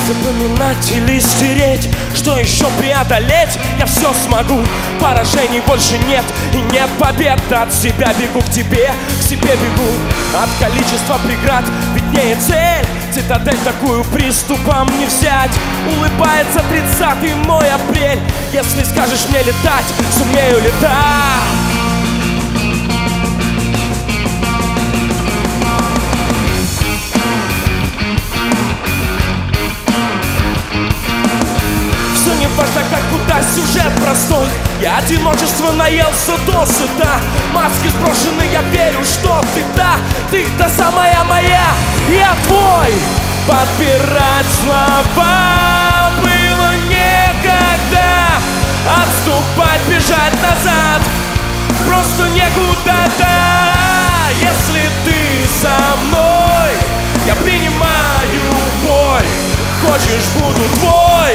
запоминать или стереть, что еще преодолеть? Я все смогу, поражений больше нет и нет побед. От себя бегу к тебе, к себе бегу. От количества преград виднее цель. Цитадель такую приступом не взять. Улыбается 30-й мой апрель. Если скажешь мне летать, сумею летать. Важно, как куда сюжет простой. Я одиночество наелся досыта. Маски сброшены, я верю, что ты та самая моя. Я твой. Подбирать слова было некогда. Отступать, бежать назад просто некуда-то. Если ты со мной, я принимаю бой. Хочешь, буду твой.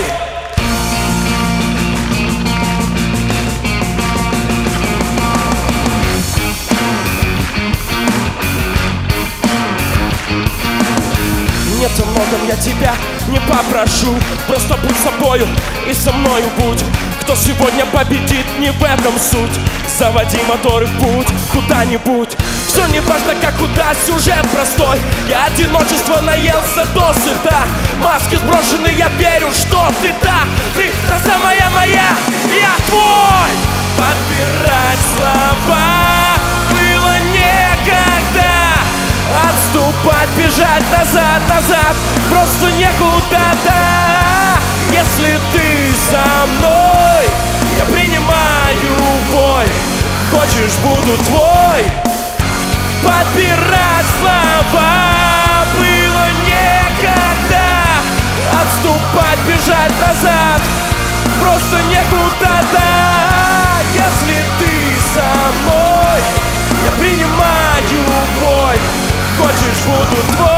Нет, о многом я тебя не попрошу. Просто будь собою и со мною будь. Кто сегодня победит, не в этом суть. Заводи моторы в путь куда-нибудь. Все не важно, как куда, сюжет простой. Я одиночество наелся досыта. Маски сброшены, я верю, что ты та самая моя. Я твой. Подбирать слова было некогда. Отступать, бежать назад просто некуда-то. Если ты со мной, я принимаю бой. Хочешь, буду твой. Подбирать слова было некогда. Отступать, бежать назад просто некуда-то. Если ты со мной, я принимаю бой. Хочешь, буду твой.